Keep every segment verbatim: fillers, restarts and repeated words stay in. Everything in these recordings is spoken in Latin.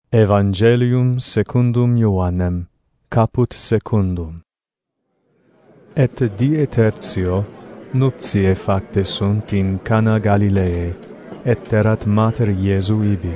Evangelium secundum Ioannem, caput secundum. Et die tertio, nuptiae facte sunt in Cana Galileae, et erat mater Iesu ibi.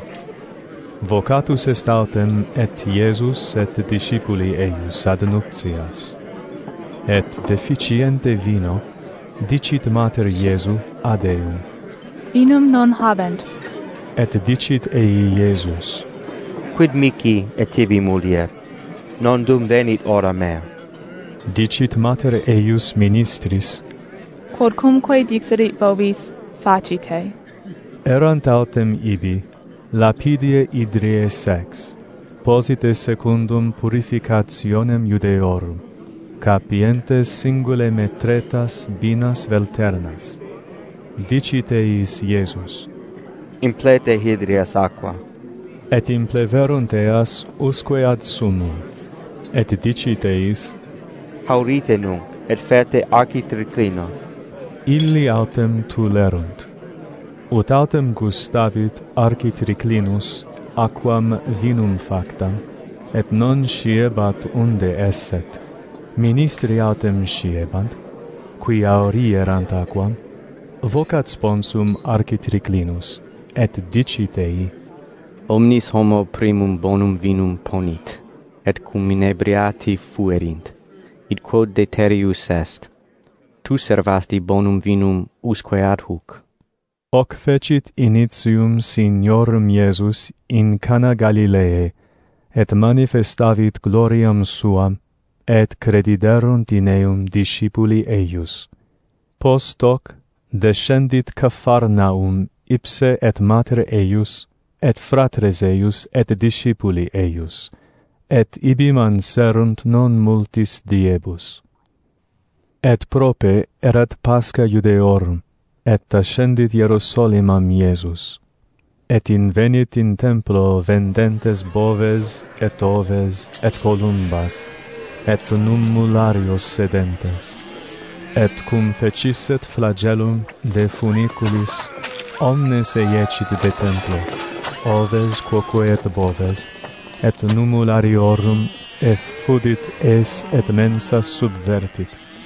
Vocatus est autem et Iesus et discipuli eius ad nuptias. Et deficiente vino, dicit mater Iesu ad eum. Vinum non habent. Et dicit ei Iesus: Quid mihi et tibi mulier, non dum venit ora mea. Dicit mater eius ministris: Quodcumque dixerit vobis, facite. Erant autem ibi, lapidie Idrie sex, posite secundum purificationem Judeorum, capientes singule metretas binas velternas. Dicit eis Iesus: Implete hydrias aqua. Et impleverunt eas usque ad sumum. Et dicit eis: Haurite nunc, et ferte architriclino. Illi autem tulerunt. Ut autem gustavit architriclinus aquam vinum factam, et non sciebat unde esset. Ministri autem sciebant, qui aurierant aquam, vocat sponsum architriclinus, et dicit ei: Omnis homo primum bonum vinum ponit, et cum inebriati fuerint, id quod deterius est. Tu servasti bonum vinum usque ad huc. Hoc fecit initium Signorum Iesus in Cana Galileae, et manifestavit gloriam suam, et crediderunt in eum discipuli eius. Post hoc descendit Capharnaum ipse et mater eius, et fratres eius, et discipuli eius, et ibi manserunt non multis diebus. Et prope erat Pascha Judeorum, et ascendit Hierosolimam Iesus, et invenit in templo vendentes boves, et oves, et columbas, et numularios sedentes, et cum fecisset flagellum de funiculis, omnes eiecit de templo, oves quoque et boves, et numulariorum effudit es et mensa subvertit.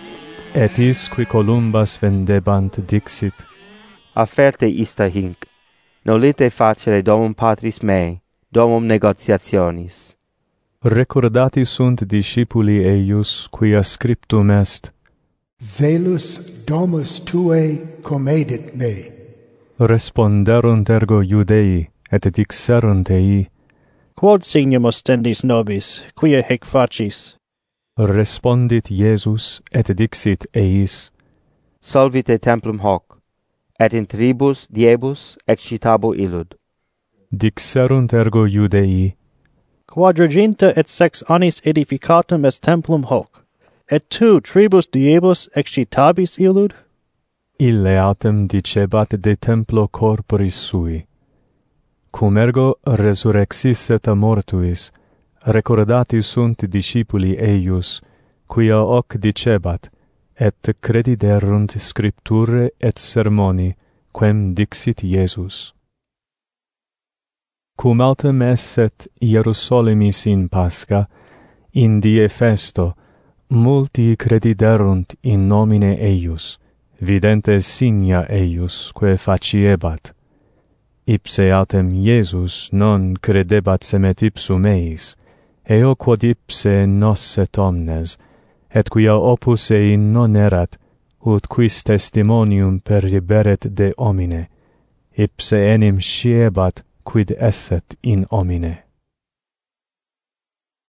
Et is qui columbas vendebant dixit: Afferte ista hinc, nolite facere domum patris mei, domum negotiationis. Recordati sunt discipuli eius, quia scriptum est: Zelus domus tuae comedit me. Responderunt ergo Judei, et dixerunt ei: Quod signum ostendis nobis, quia hic facis? Respondit Iesus, et dixit eis: Solvite templum hoc, et in tribus diebus excitabo illud. Dixerunt ergo Judei: Quadraginta et sex annis edificatum est templum hoc, et tu tribus diebus excitabis illud? Ille autem dicebat de templo corporis sui. Cum ergo resurrexisset a mortuis, recordati sunt discipuli eius, quia hoc dicebat, et crediderunt scripture et sermoni, quem dixit Iesus. Cum autem esset Hierosolimis in Pascha, in die festo, multi crediderunt in nomine eius, vidente signa eius, quae faciebat. Ipse autem Iesus non credebat semet ipsum eis, eo quod ipse nosset omnes, et quia opus ei non erat, ut quis testimonium periberet de homine, ipse enim sciebat quid esset in homine.